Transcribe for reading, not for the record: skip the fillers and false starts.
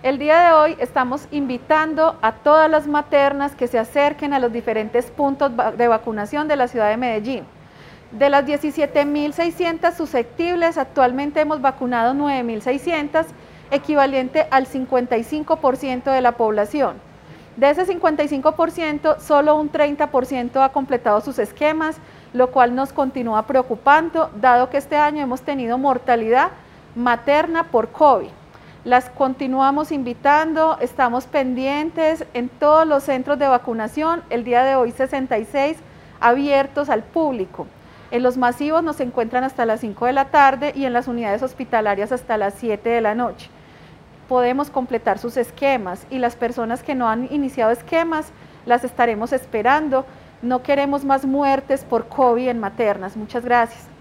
El día de hoy estamos invitando a todas las maternas que se acerquen a los diferentes puntos de vacunación de la ciudad de Medellín. De las 17.600 susceptibles, actualmente hemos vacunado 9.600, equivalente al 55% de la población. De ese 55%, solo un 30% ha completado sus esquemas, lo cual nos continúa preocupando, dado que este año hemos tenido mortalidad materna por COVID. Las continuamos invitando, estamos pendientes en todos los centros de vacunación, el día de hoy 66 abiertos al público. En los masivos nos encuentran hasta las 5 de la tarde y en las unidades hospitalarias hasta las 7 de la noche. Podemos completar sus esquemas y las personas que no han iniciado esquemas las estaremos esperando. No queremos más muertes por COVID en maternas. Muchas gracias.